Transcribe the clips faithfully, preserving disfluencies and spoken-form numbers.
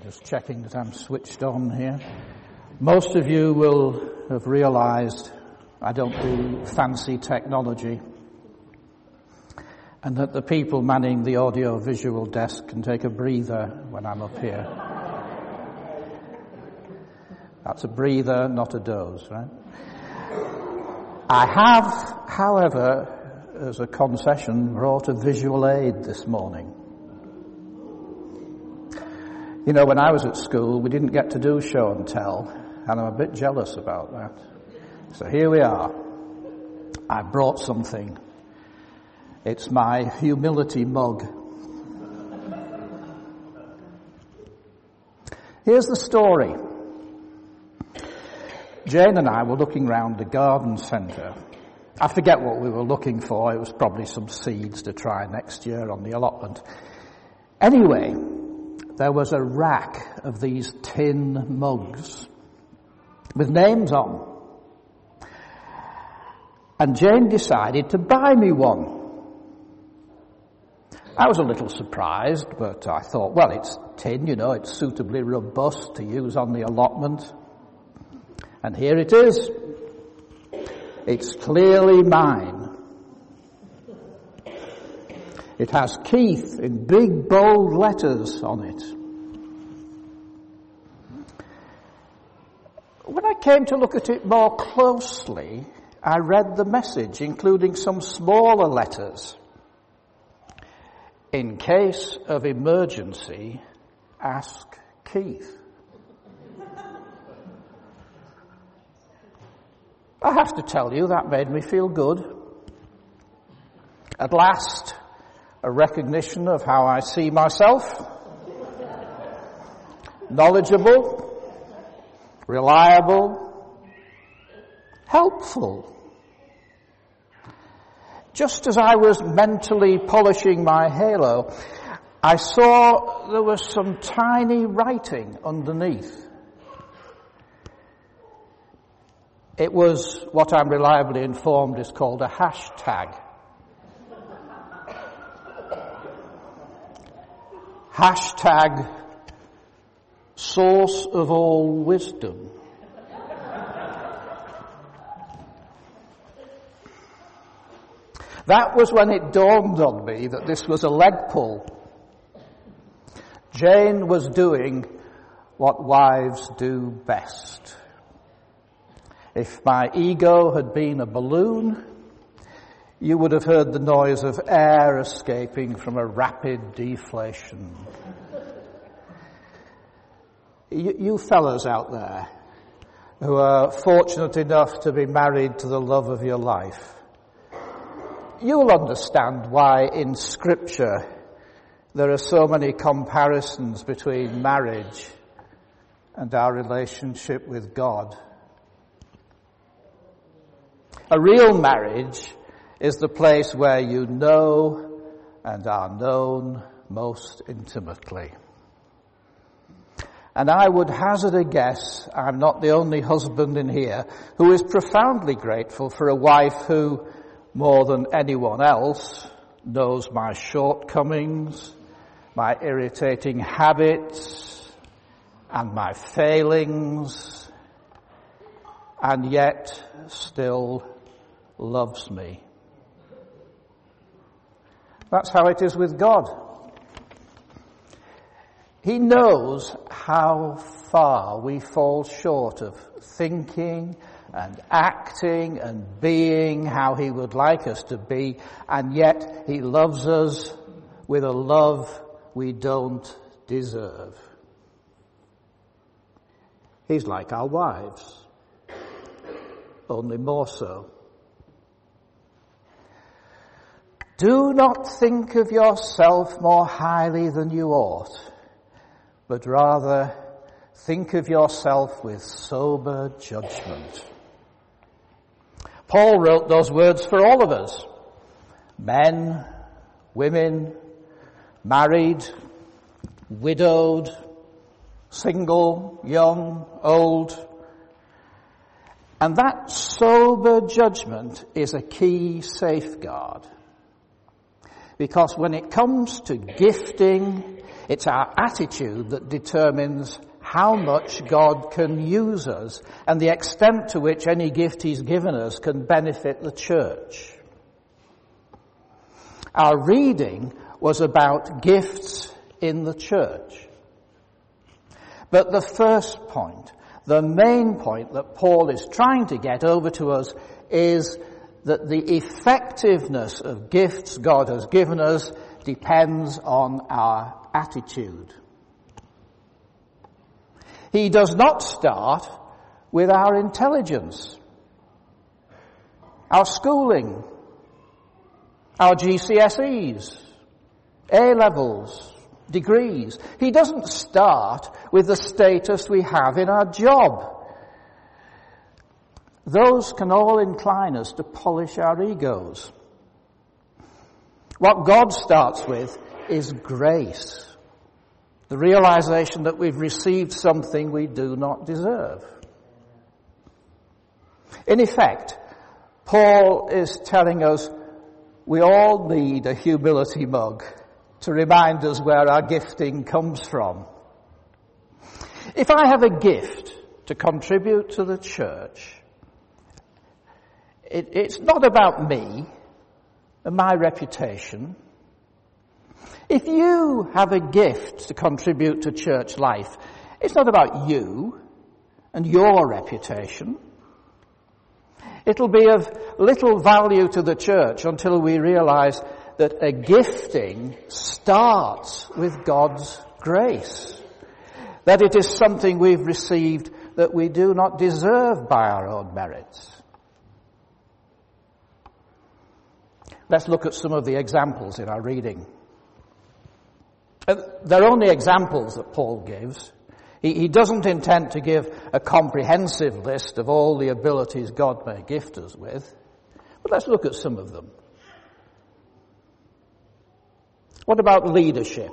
Just checking that I'm switched on here. Most of you will have realized I don't do fancy technology, and that the people manning the audio-visual desk can take a breather when I'm up here. That's a breather, not a doze, right? I have, however, as a concession, brought a visual aid this morning. You know, when I was at school, we didn't get to do show and tell, and I'm a bit jealous about that. So here we are. I brought something. It's my humility mug. Here's the story. Jane and I were looking round the garden centre. I forget what we were looking for. It was probably some seeds to try next year on the allotment. Anyway, there was a rack of these tin mugs with names on. And Jane decided to buy me one. I was a little surprised, but I thought, well, it's tin, you know, it's suitably robust to use on the allotment. And here it is. It's clearly mine. It has Keith in big bold letters on it. When I came to look at it more closely, I read the message, including some smaller letters. In case of emergency, ask Keith. I have to tell you, that made me feel good. At last, a recognition of how I see myself. Knowledgeable, reliable, helpful. Just as I was mentally polishing my halo, I saw there was some tiny writing underneath. It was what I'm reliably informed is called a hashtag. Hashtag source of all wisdom. That was when it dawned on me that this was a leg pull. Jane was doing what wives do best. If my ego had been a balloon, you would have heard the noise of air escaping from a rapid deflation. You, you fellas out there who are fortunate enough to be married to the love of your life, you'll understand why in Scripture there are so many comparisons between marriage and our relationship with God. A real marriage is the place where you know and are known most intimately. And I would hazard a guess, I'm not the only husband in here who is profoundly grateful for a wife who, more than anyone else, knows my shortcomings, my irritating habits, and my failings, and yet still loves me. That's how it is with God. He knows how far we fall short of thinking and acting and being how He would like us to be, and yet He loves us with a love we don't deserve. He's like our wives, only more so. Do not think of yourself more highly than you ought, but rather think of yourself with sober judgment. Paul wrote those words for all of us. Men, women, married, widowed, single, young, old. And that sober judgment is a key safeguard. Because when it comes to gifting, it's our attitude that determines how much God can use us and the extent to which any gift he's given us can benefit the church. Our reading was about gifts in the church. But the first point, the main point that Paul is trying to get over to us is that the effectiveness of gifts God has given us depends on our attitude. He does not start with our intelligence, our schooling, our G C S Es, A-levels, degrees. He doesn't start with the status we have in our job. Those can all incline us to polish our egos. What God starts with is grace. The realization that we've received something we do not deserve. In effect, Paul is telling us we all need a humility mug to remind us where our gifting comes from. If I have a gift to contribute to the church, it, it's not about me and my reputation. If you have a gift to contribute to church life, it's not about you and your reputation. It'll be of little value to the church until we realize that a gifting starts with God's grace. That it is something we've received that we do not deserve by our own merits. Let's look at some of the examples in our reading. They're only examples that Paul gives. He, he doesn't intend to give a comprehensive list of all the abilities God may gift us with. But let's look at some of them. What about leadership?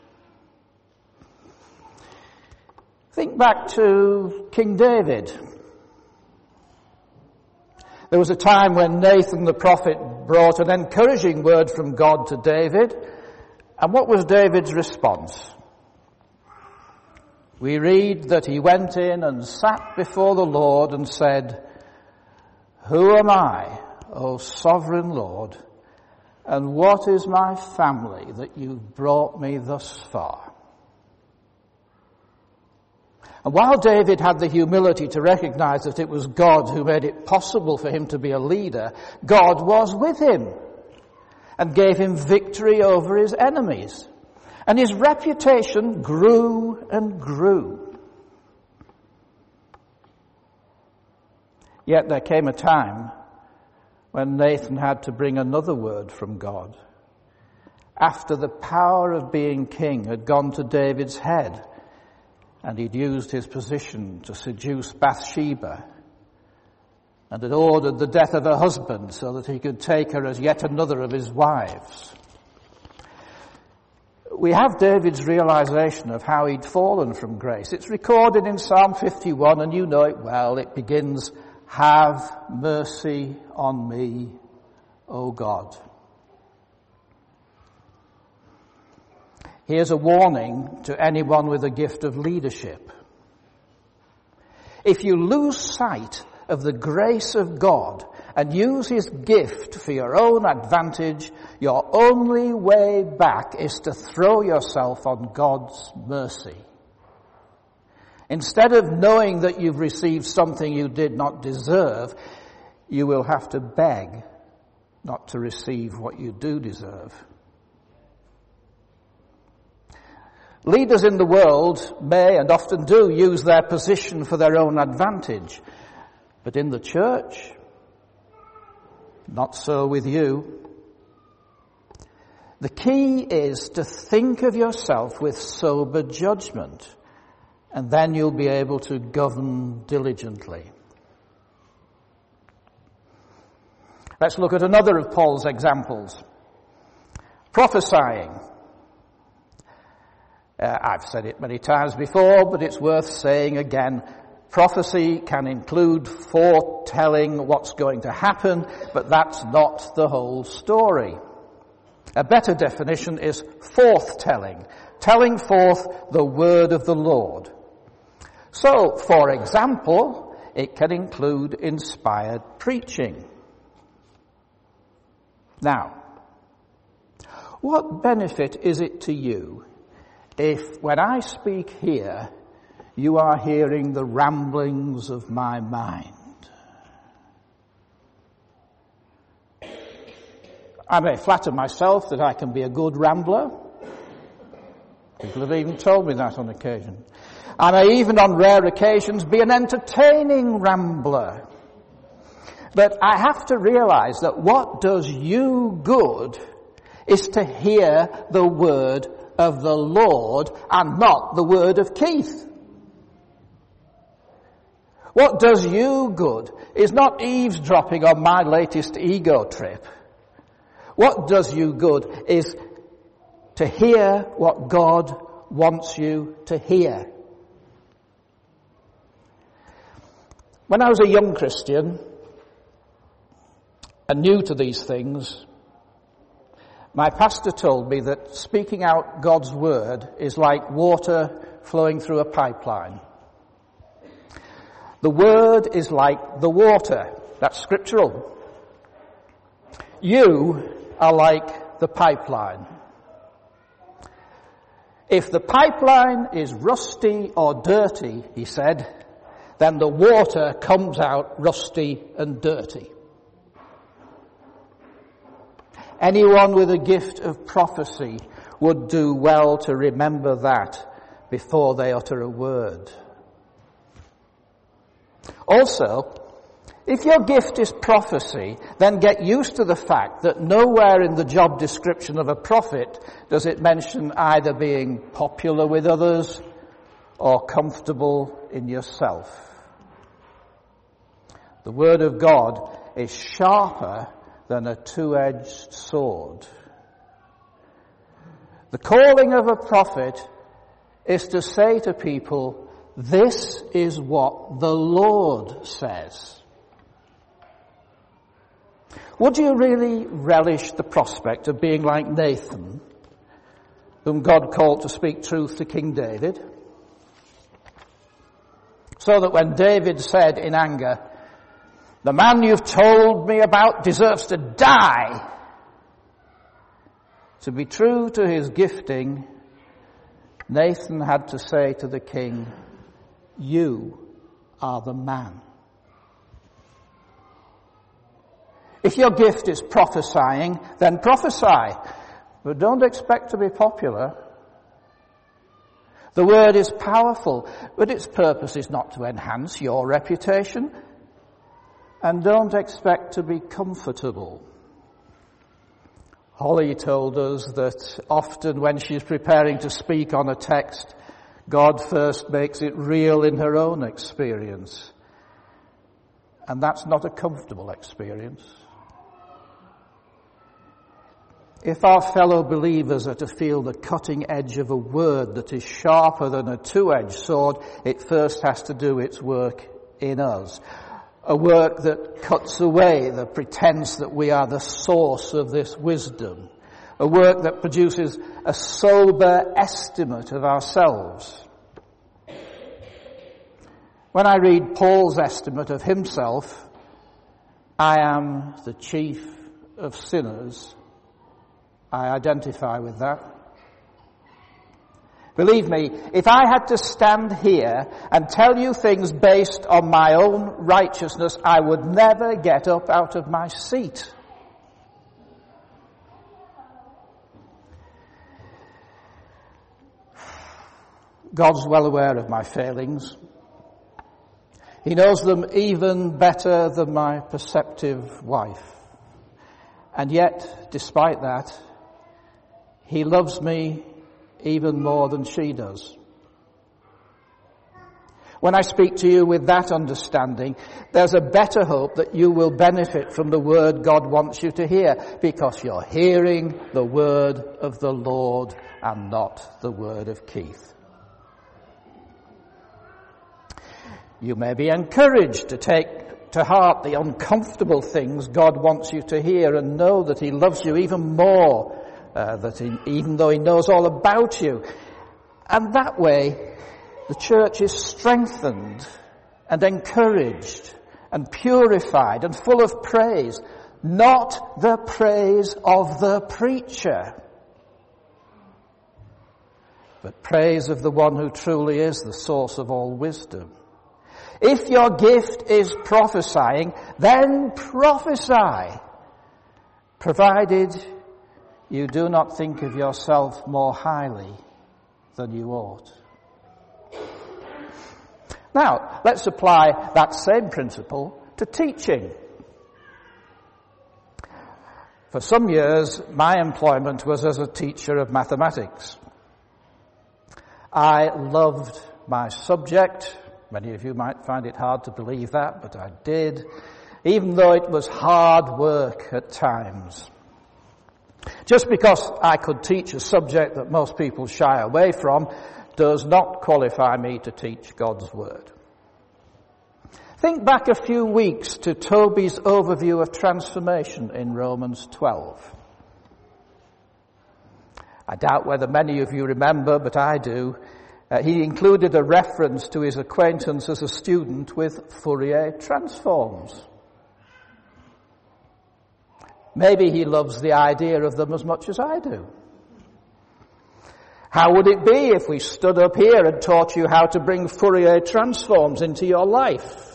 Think back to King David. There was a time when Nathan the prophet brought an encouraging word from God to David. And what was David's response? We read that he went in and sat before the Lord and said, "Who am I, O sovereign Lord, and what is my family that you've brought me thus far?" And while David had the humility to recognize that it was God who made it possible for him to be a leader, God was with him and gave him victory over his enemies. And his reputation grew and grew. Yet there came a time when Nathan had to bring another word from God. After the power of being king had gone to David's head, and he'd used his position to seduce Bathsheba, and had ordered the death of her husband so that he could take her as yet another of his wives. We have David's realization of how he'd fallen from grace. It's recorded in Psalm fifty-one, and you know it well. It begins, "Have mercy on me, O God." Here's a warning to anyone with a gift of leadership. If you lose sight of the grace of God and use his gift for your own advantage, your only way back is to throw yourself on God's mercy. Instead of knowing that you've received something you did not deserve, you will have to beg not to receive what you do deserve. Leaders in the world may and often do use their position for their own advantage. But in the church, not so with you. The key is to think of yourself with sober judgment, and then you'll be able to govern diligently. Let's look at another of Paul's examples. Prophesying. Uh, I've said it many times before, but it's worth saying again. Prophecy can include foretelling what's going to happen, but that's not the whole story. A better definition is forth-telling, telling forth the word of the Lord. So, for example, it can include inspired preaching. Now, what benefit is it to you if, when I speak here, you are hearing the ramblings of my mind? I may flatter myself that I can be a good rambler. People have even told me that on occasion. I may even on rare occasions be an entertaining rambler. But I have to realize that what does you good is to hear the word of the Lord and not the word of Keith. What does you good is not eavesdropping on my latest ego trip. What does you good is to hear what God wants you to hear. When I was a young Christian and new to these things, my pastor told me that speaking out God's word is like water flowing through a pipeline. The word is like the water. That's scriptural. You are like the pipeline. If the pipeline is rusty or dirty, he said, then the water comes out rusty and dirty. Anyone with a gift of prophecy would do well to remember that before they utter a word. Also, if your gift is prophecy, then get used to the fact that nowhere in the job description of a prophet does it mention either being popular with others or comfortable in yourself. The word of God is sharper than a two-edged sword. The calling of a prophet is to say to people, this is what the Lord says. Would you really relish the prospect of being like Nathan, whom God called to speak truth to King David? So that when David said in anger, the man you've told me about deserves to die, to be true to his gifting, Nathan had to say to the king, you are the man. If your gift is prophesying, then prophesy, but don't expect to be popular. The word is powerful, but its purpose is not to enhance your reputation, and don't expect to be comfortable. Holly told us that often when she's preparing to speak on a text, God first makes it real in her own experience. And that's not a comfortable experience. If our fellow believers are to feel the cutting edge of a word that is sharper than a two-edged sword, it first has to do its work in us. A work that cuts away the pretense that we are the source of this wisdom. A work that produces a sober estimate of ourselves. When I read Paul's estimate of himself, I am the chief of sinners, I identify with that. Believe me, if I had to stand here and tell you things based on my own righteousness, I would never get up out of my seat. God's well aware of my failings. He knows them even better than my perceptive wife. And yet, despite that, He loves me even more than she does. When I speak to you with that understanding, there's a better hope that you will benefit from the word God wants you to hear, because you're hearing the word of the Lord and not the word of Keith. You may be encouraged to take to heart the uncomfortable things God wants you to hear and know that He loves you even more uh, that he, even though he knows all about you. And that way, the church is strengthened and encouraged and purified and full of praise, not the praise of the preacher, but praise of the one who truly is the source of all wisdom. If your gift is prophesying, then prophesy, provided you do not think of yourself more highly than you ought. Now, let's apply that same principle to teaching. For some years, my employment was as a teacher of mathematics. I loved my subject. Many of you might find it hard to believe that, but I did, even though it was hard work at times. Just because I could teach a subject that most people shy away from does not qualify me to teach God's Word. Think back a few weeks to Toby's overview of transformation in Romans twelve. I doubt whether many of you remember, but I do. Uh, he included a reference to his acquaintance as a student with Fourier transforms. Maybe he loves the idea of them as much as I do. How would it be if we stood up here and taught you how to bring Fourier transforms into your life?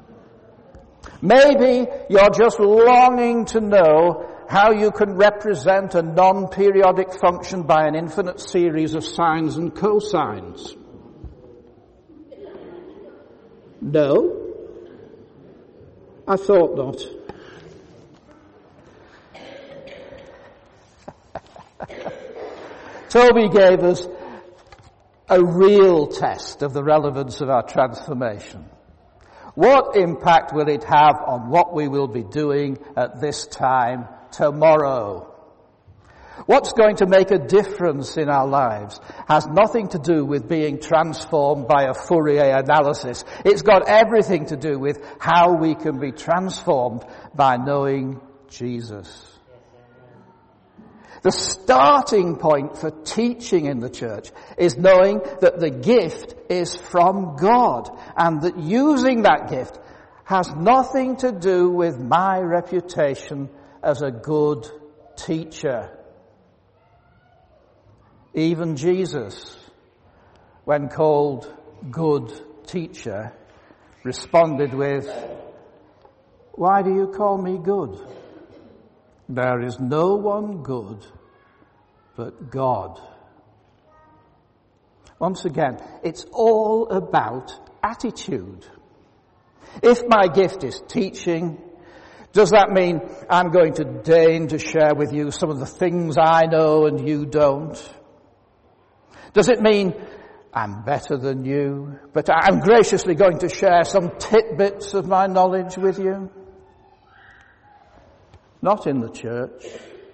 Maybe you're just longing to know how you can represent a non-periodic function by an infinite series of sines and cosines. No? I thought not. Toby gave us a real test of the relevance of our transformation. What impact will it have on what we will be doing at this time tomorrow? What's going to make a difference in our lives has nothing to do with being transformed by a Fourier analysis. It's got everything to do with how we can be transformed by knowing Jesus. The starting point for teaching in the church is knowing that the gift is from God and that using that gift has nothing to do with my reputation as a good teacher. Even Jesus, when called good teacher, responded with, "Why do you call me good? There is no one good but God." Once again, it's all about attitude. If my gift is teaching, does that mean I'm going to deign to share with you some of the things I know and you don't? Does it mean I'm better than you, but I'm graciously going to share some tidbits of my knowledge with you? Not in the church.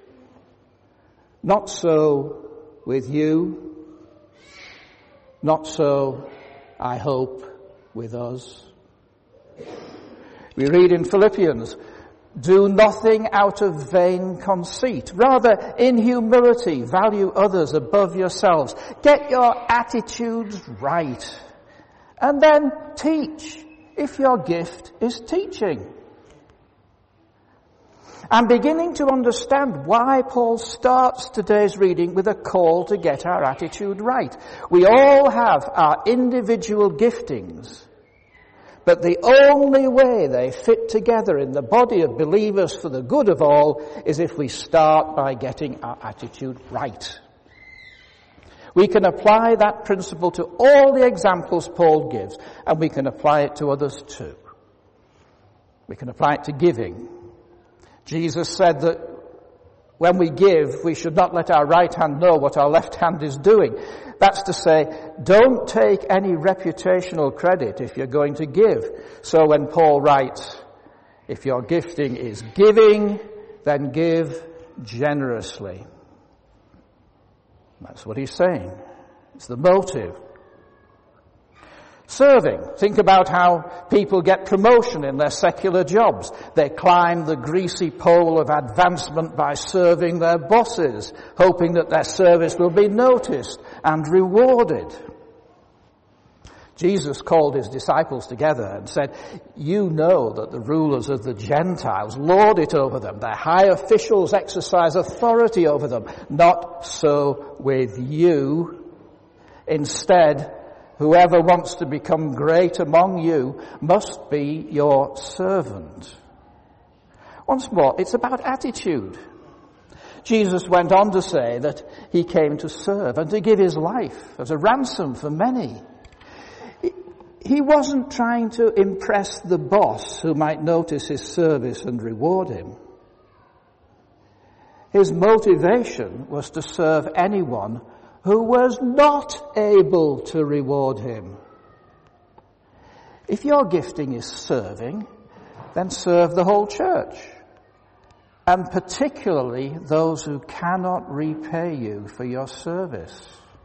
Not so with you. Not so, I hope, with us. We read in Philippians, "Do nothing out of vain conceit. Rather, in humility, value others above yourselves. Get your attitudes right. And then teach, if your gift is teaching." I'm beginning to understand why Paul starts today's reading with a call to get our attitude right. We all have our individual giftings, but the only way they fit together in the body of believers for the good of all is if we start by getting our attitude right. We can apply that principle to all the examples Paul gives, and we can apply it to others too. We can apply it to giving. Jesus said that when we give, we should not let our right hand know what our left hand is doing. That's to say, don't take any reputational credit if you're going to give. So when Paul writes, if your gifting is giving, then give generously. That's what he's saying. It's the motive. Serving. Think about how people get promotion in their secular jobs. They climb the greasy pole of advancement by serving their bosses, hoping that their service will be noticed and rewarded. Jesus called his disciples together and said, you know that the rulers of the Gentiles lord it over them. Their high officials exercise authority over them. Not so with you. Instead, whoever wants to become great among you must be your servant. Once more, it's about attitude. Jesus went on to say that he came to serve and to give his life as a ransom for many. He wasn't trying to impress the boss who might notice his service and reward him. His motivation was to serve anyone who was not able to reward him. If your gifting is serving, then serve the whole church, and particularly those who cannot repay you for your service.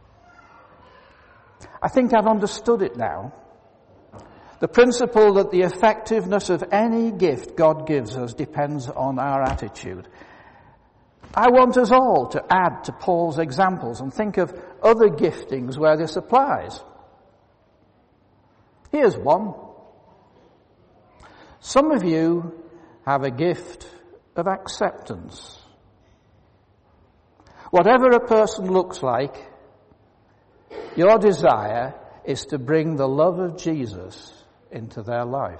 I think I've understood it now. The principle that the effectiveness of any gift God gives us depends on our attitude. I want us all to add to Paul's examples and think of other giftings where this applies. Here's one. Some of you have a gift of acceptance. Whatever a person looks like, your desire is to bring the love of Jesus into their life.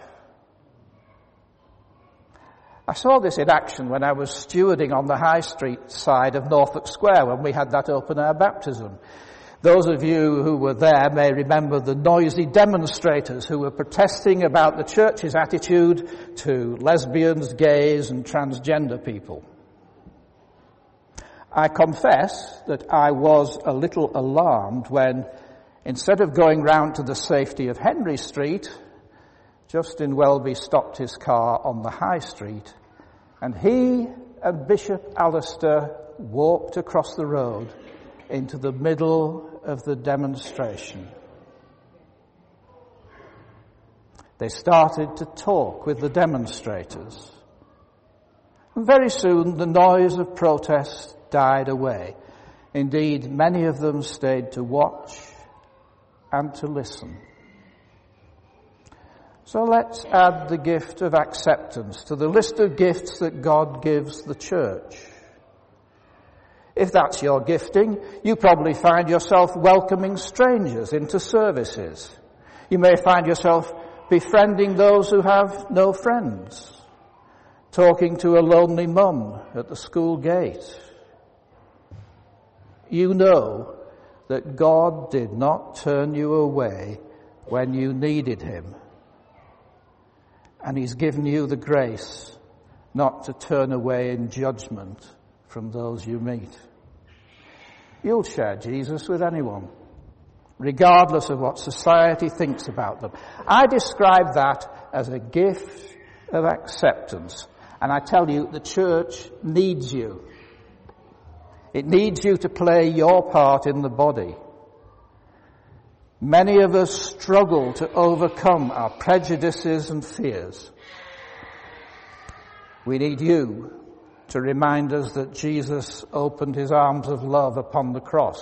I saw this in action when I was stewarding on the High Street side of Norfolk Square when we had that open-air baptism. Those of you who were there may remember the noisy demonstrators who were protesting about the church's attitude to lesbians, gays, and transgender people. I confess that I was a little alarmed when, instead of going round to the safety of Henry Street, Justin Welby stopped his car on the High Street, and he and Bishop Alistair walked across the road into the middle of the demonstration. They started to talk with the demonstrators. And very soon the noise of protest died away. Indeed, many of them stayed to watch and to listen. So let's add the gift of acceptance to the list of gifts that God gives the church. If that's your gifting, you probably find yourself welcoming strangers into services. You may find yourself befriending those who have no friends, talking to a lonely mum at the school gate. You know that God did not turn you away when you needed him. And he's given you the grace not to turn away in judgment from those you meet. You'll share Jesus with anyone, regardless of what society thinks about them. I describe that as a gift of acceptance. And I tell you, the church needs you. It needs you to play your part in the body. Many of us struggle to overcome our prejudices and fears. We need you to remind us that Jesus opened his arms of love upon the cross.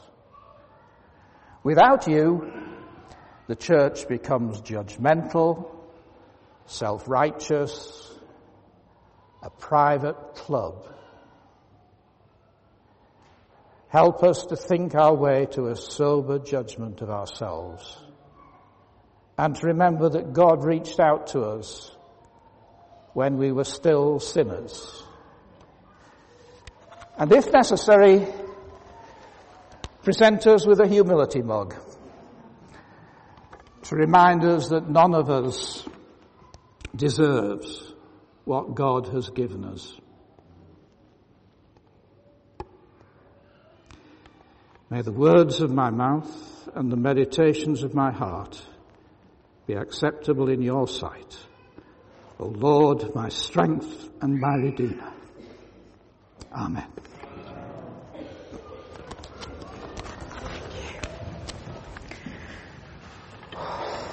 Without you, the church becomes judgmental, self-righteous, a private club. Help us to think our way to a sober judgment of ourselves, and to remember that God reached out to us when we were still sinners. And if necessary, present us with a humility mug to remind us that none of us deserves what God has given us. May the words of my mouth and the meditations of my heart be acceptable in your sight, O Lord, my strength and my Redeemer. Amen.